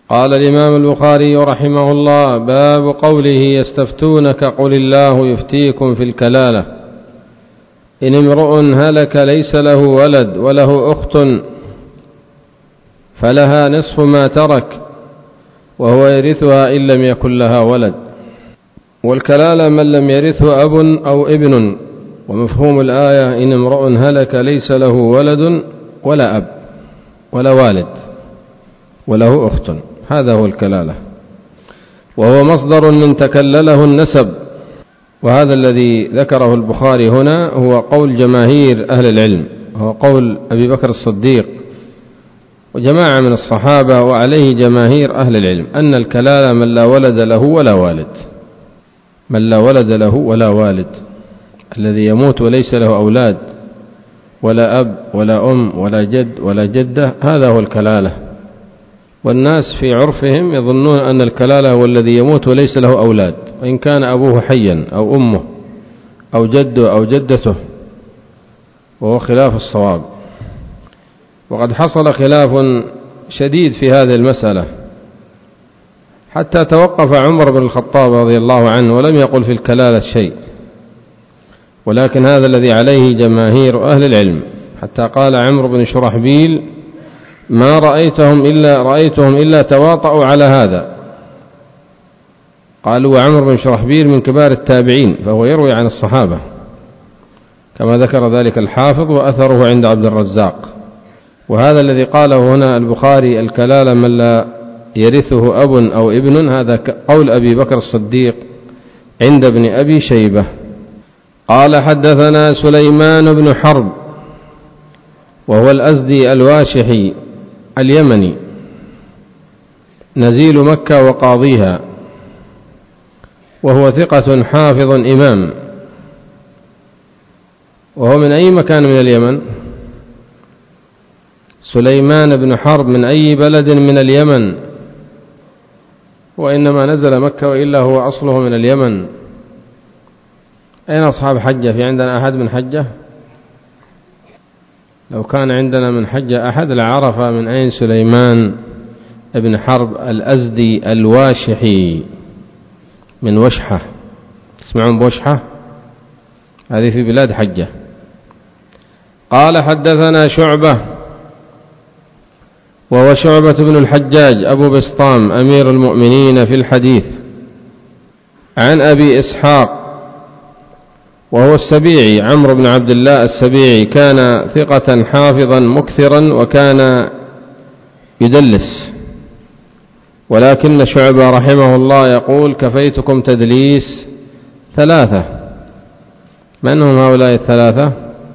قال الإمام البخاري رحمه الله: باب قوله يستفتونك قل الله يفتيكم في الكلالة إن امرؤ هلك ليس له ولد وله أخت فلها نصف ما ترك وهو يرثها إن لم يكن لها ولد. والكلالة من لم يرثه أب أو ابن. ومفهوم الآية إن امرؤ هلك ليس له ولد ولا أب ولا والد وله أخت، هذا هو الكلالة، وهو مصدر من تكلله النسب. وهذا الذي ذكره البخاري هنا هو قول جماهير أهل العلم، هو قول أبي بكر الصديق وجماعة من الصحابة، وعليه جماهير أهل العلم، أن الكلالة من لا ولد له ولا والد، من لا ولد له ولا والد، الذي يموت وليس له أولاد ولا أب ولا أم ولا جد ولا جدة، هذا هو الكلالة. والناس في عرفهم يظنون أن الكلالة هو الذي يموت وليس له أولاد، وإن كان أبوه حيا أو أمه أو جده أو جدته، وهو خلاف الصواب. وقد حصل خلاف شديد في هذه المسألة حتى توقف عمر بن الخطاب رضي الله عنه ولم يقل في الكلالة شيء، ولكن هذا الذي عليه جماهير أهل العلم، حتى قال عمرو بن شرحبيل: ما رأيتهم إلا تواطؤوا على هذا. قالوا وعمرو بن شرحبيل من كبار التابعين، فهو يروي عن الصحابة كما ذكر ذلك الحافظ، وأثره عند عبد الرزاق. وهذا الذي قاله هنا البخاري الكلالة من لا يرثه أب أو ابن، هذا قول أبي بكر الصديق عند ابن أبي شيبة. قال: حدثنا سليمان بن حرب وهو الأزدي الواشحي اليمني نزيل مكة وقاضيها، وهو ثقة حافظ إمام. وهو من أي مكان من اليمن؟ سليمان بن حرب من أي بلد من اليمن؟ وإنما نزل مكة، وإلا هو أصله من اليمن. أين أصحاب حجة؟ في عندنا أحد من حجة؟ لو كان عندنا من حجة أحد لعرف من أين سليمان بن حرب الأزدي الواشحي، من وشحة. تسمعون بوشحة؟ هذه في بلاد حجة. قال: حدثنا شعبة وهو شعبة بن الحجاج أبو بسطام أمير المؤمنين في الحديث، عن أبي إسحاق وهو السبيعي عمرو بن عبد الله السبيعي، كان ثقة حافظا مكثرا وكان يدلس، ولكن شعبة رحمه الله يقول: كفيتكم تدليس ثلاثة. من هم هؤلاء الثلاثة؟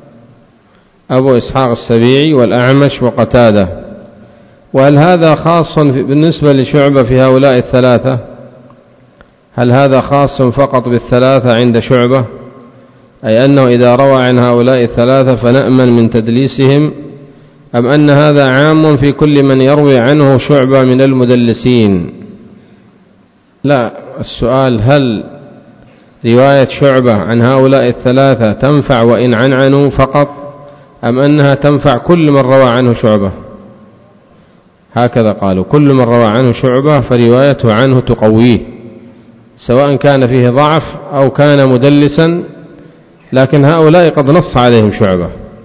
أبو إسحاق السبيعي والأعمش وقتادة. وهل هذا خاص بالنسبة لشعبة في هؤلاء الثلاثة؟ هل هذا خاص فقط بالثلاثة عند شعبة، أي أنه إذا روى عن هؤلاء الثلاثة فنأمن من تدليسهم، أم أن هذا عام في كل من يروي عنه شعبة من المدلسين؟ لا، السؤال: هل رواية شعبة عن هؤلاء الثلاثة تنفع وإن عنعنوا فقط، أم أنها تنفع كل من روى عنه شعبة؟ هكذا قالوا: كل من روى عنه شعبة فروايته عنه تقويه، سواء كان فيه ضعف أو كان مدلسا، لكن هؤلاء قد نص عليهم شعبة.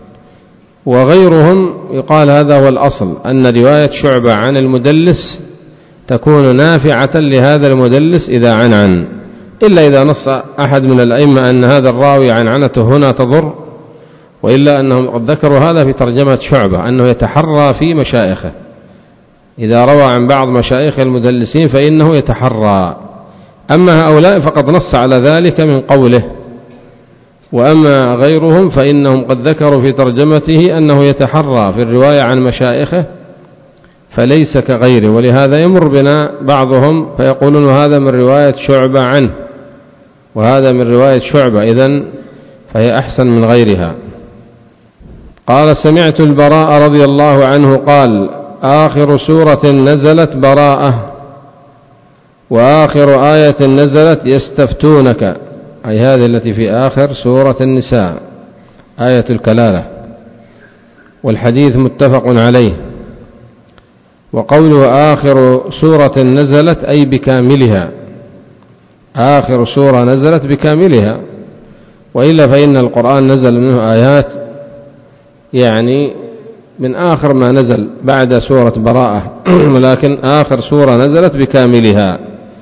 وغيرهم يقال هذا هو الأصل، أن رواية شعبة عن المدلس تكون نافعة لهذا المدلس إذا عنعن، إلا إذا نص أحد من الأئمة أن هذا الراوي عنعنته هنا تضر، وإلا أنهم قد ذكروا هذا في ترجمة شعبة، أنه يتحرى في مشايخه، إذا روى عن بعض مشايخ المدلسين فإنه يتحرى. أما هؤلاء فقد نص على ذلك من قوله، وأما غيرهم فإنهم قد ذكروا في ترجمته أنه يتحرى في الرواية عن مشايخه فليس كغيره. ولهذا يمر بنا بعضهم فيقولون هذا من رواية شعبة عنه وهذا من رواية شعبة، إذن فهي أحسن من غيرها. قال: سمعت البراء رضي الله عنه قال: آخر سورة نزلت براءة، وآخر آية نزلت يستفتونك، أي هذه التي في آخر سورة النساء، آية الكلالة. والحديث متفق عليه. وقوله آخر سورة نزلت أي بكاملها، آخر سورة نزلت بكاملها، وإلا فإن القرآن نزل منه آيات يعني من آخر ما نزل بعد سورة براءة ولكن آخر سورة نزلت بكاملها.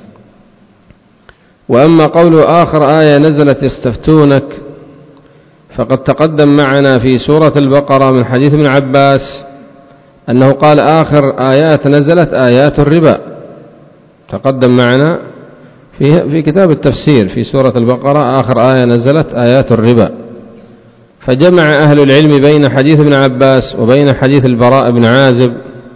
وأما قول آخر آية نزلت يستفتونك فقد تقدم معنا في سورة البقرة من حديث ابن عباس أنه قال آخر آيات نزلت آيات الربا، تقدم معنا في كتاب التفسير في سورة البقرة آخر آية نزلت آيات الربا. فجمع أهل العلم بين حديث ابن عباس وبين حديث البراء بن عازب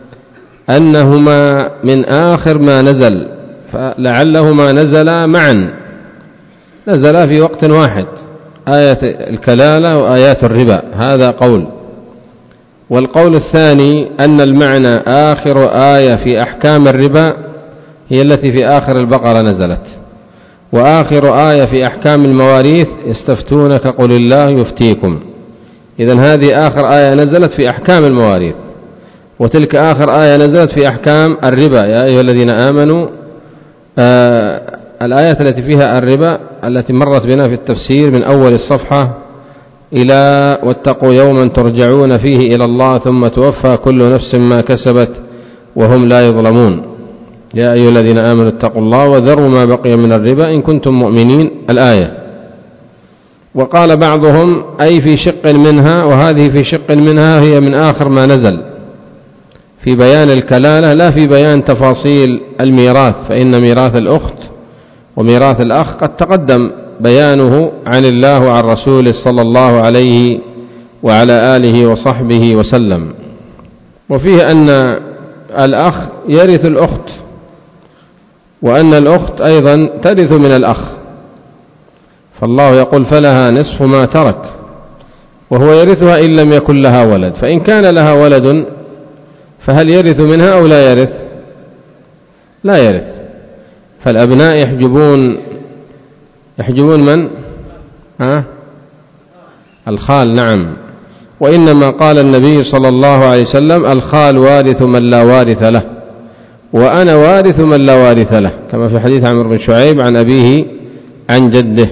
أنهما من آخر ما نزل، فلعلهما نزلا معا، نزلا في وقت واحد، آية الكلالة وآيات الربا، هذا قول. والقول الثاني أن المعنى آخر آية في أحكام الربا هي التي في آخر البقرة نزلت، وآخر آية في أحكام المواريث يستفتونك قل الله يفتيكم. إذن هذه آخر آية نزلت في أحكام المواريث، وتلك آخر آية نزلت في أحكام الربا. يا أيها الذين آمنوا، الآيات التي فيها الربا التي مرت بنا في التفسير من أول الصفحة إلى واتقوا يوما ترجعون فيه إلى الله ثم توفى كل نفس ما كسبت وهم لا يظلمون. يا أيها الذين آمنوا اتقوا الله وذروا ما بقي من الربا إن كنتم مؤمنين، الآية. وقال بعضهم أي في شق منها، وهذه في شق منها هي من آخر ما نزل في بيان الكلالة لا في بيان تفاصيل الميراث، فإن ميراث الأخت وميراث الأخ قد تقدم بيانه عن الله وعن رسوله صلى الله عليه وعلى آله وصحبه وسلم. وفيه أن الأخ يرث الأخت، وأن الأخت أيضا ترث من الأخ، فالله يقول فلها نصف ما ترك وهو يرثها إن لم يكن لها ولد، فإن كان لها ولد فهل يرث منها أو لا يرث؟ لا يرث. فالأبناء يحجبون من؟ الخال، نعم. وإنما قال النبي صلى الله عليه وسلم الخال وارث من لا وارث له، وأنا وارث من لا وارث له، كما في حديث عمرو بن شعيب عن أبيه عن جده.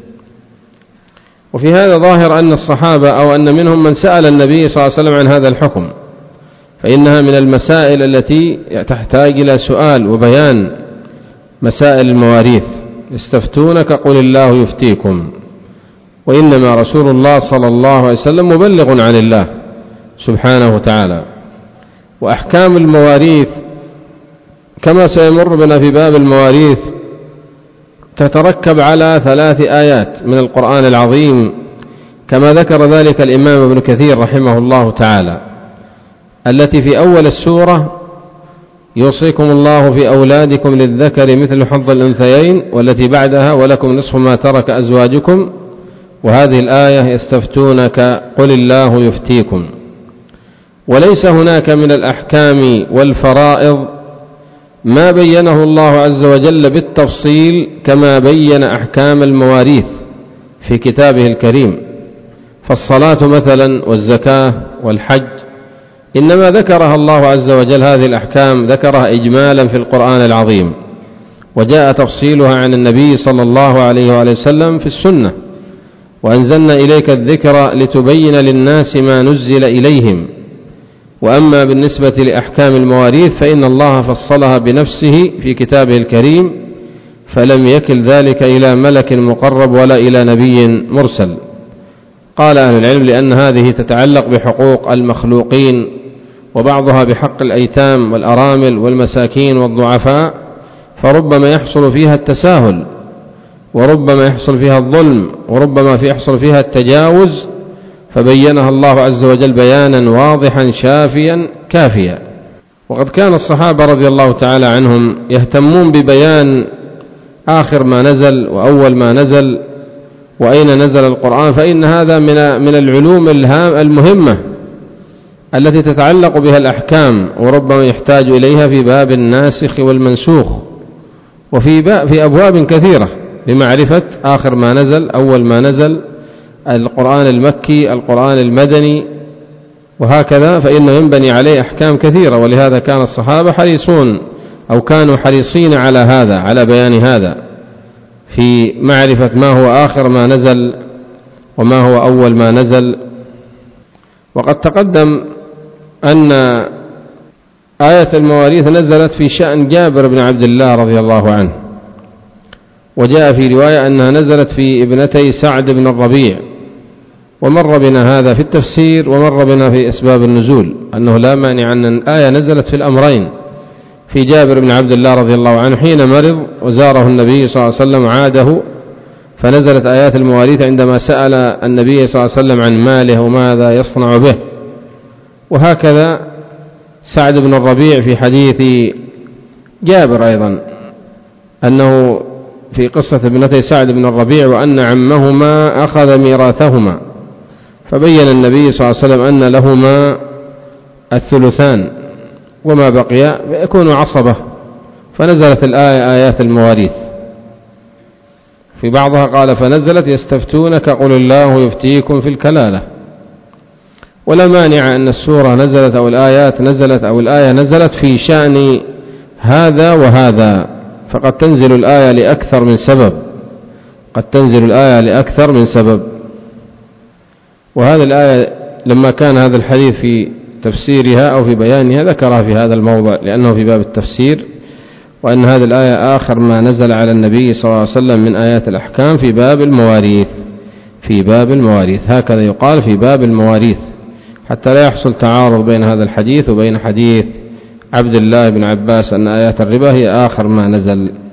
وفي هذا ظاهر أن الصحابة أو أن منهم من سأل النبي صلى الله عليه وسلم عن هذا الحكم، فإنها من المسائل التي تحتاج إلى سؤال وبيان، مسائل المواريث. يستفتونك قل الله يفتيكم، وإنما رسول الله صلى الله عليه وسلم مبلغ عن الله سبحانه وتعالى. وأحكام المواريث كما سيمر بنا في باب المواريث تتركب على 3 آيات من القرآن العظيم، كما ذكر ذلك الإمام ابن كثير رحمه الله تعالى، التي في أول السورة يوصيكم الله في أولادكم للذكر مثل حظ الأنثيين، والتي بعدها ولكم نصف ما ترك أزواجكم، وهذه الآية يستفتونك قل الله يفتيكم. وليس هناك من الأحكام والفرائض ما بينه الله عز وجل بالتفصيل كما بين أحكام المواريث في كتابه الكريم. فالصلاة مثلا والزكاة والحج إنما ذكرها الله عز وجل، هذه الأحكام ذكرها إجمالا في القرآن العظيم، وجاء تفصيلها عن النبي صلى الله عليه وآله وسلم في السنة. وأنزلنا إليك الذكر لتبين للناس ما نزل إليهم. وأما بالنسبة لأحكام المواريث فإن الله فصلها بنفسه في كتابه الكريم، فلم يكل ذلك إلى ملك مقرب ولا إلى نبي مرسل. قال أهل العلم لأن هذه تتعلق بحقوق المخلوقين، وبعضها بحق الأيتام والأرامل والمساكين والضعفاء، فربما يحصل فيها التساهل، وربما يحصل فيها الظلم، وربما يحصل فيها التجاوز، فبينها الله عز وجل بيانا واضحا شافيا كافيا. وقد كان الصحابة رضي الله تعالى عنهم يهتمون ببيان آخر ما نزل وأول ما نزل وأين نزل القرآن، فإن هذا من العلوم المهمة التي تتعلق بها الأحكام، وربما يحتاج إليها في باب الناسخ والمنسوخ، وفي أبواب كثيرة لمعرفة آخر ما نزل، أول ما نزل، القرآن المكي، القرآن المدني، وهكذا فإنه ينبني عليه أحكام كثيرة. ولهذا كان الصحابة حريصون أو كانوا حريصين على هذا، على بيان هذا، في معرفة ما هو آخر ما نزل وما هو أول ما نزل. وقد تقدم أن آية المواريث نزلت في شأن جابر بن عبد الله رضي الله عنه، وجاء في رواية أنها نزلت في ابنتي سعد بن الربيع، ومر بنا هذا في التفسير ومر بنا في أسباب النزول، أنه لا مانع أن الآية نزلت في الأمرين، في جابر بن عبد الله رضي الله عنه حين مرض وزاره النبي صلى الله عليه وسلم عاده، فنزلت آيات المواريث عندما سأل النبي صلى الله عليه وسلم عن ماله وماذا يصنع به. وهكذا سعد بن الربيع في حديث جابر أيضا، أنه في قصة ابنتي سعد بن الربيع وأن عمهما أخذ ميراثهما، فبين النبي صلى الله عليه وسلم أن لهما الثلثان وما بقي يكون عصبة، فنزلت الآية آيات المواريث. في بعضها قال فنزلت يستفتونك قل الله يفتيكم في الكلالة. ولا مانع أن السورة نزلت أو الآيات نزلت أو الآية نزلت في شأن هذا وهذا، فقد تنزل الآية لأكثر من سبب، قد تنزل الآية لأكثر من سبب. وهذه الآية لما كان هذا الحديث في تفسيرها أو في بيانها ذكرها في هذا الموضع لأنه في باب التفسير، وأن هذه الآية آخر ما نزل على النبي صلى الله عليه وسلم من آيات الأحكام في باب المواريث، في باب المواريث، هكذا يقال في باب المواريث، حتى لا يحصل تعارض بين هذا الحديث وبين حديث عبد الله بن عباس أن آيات الربا هي آخر ما نزل.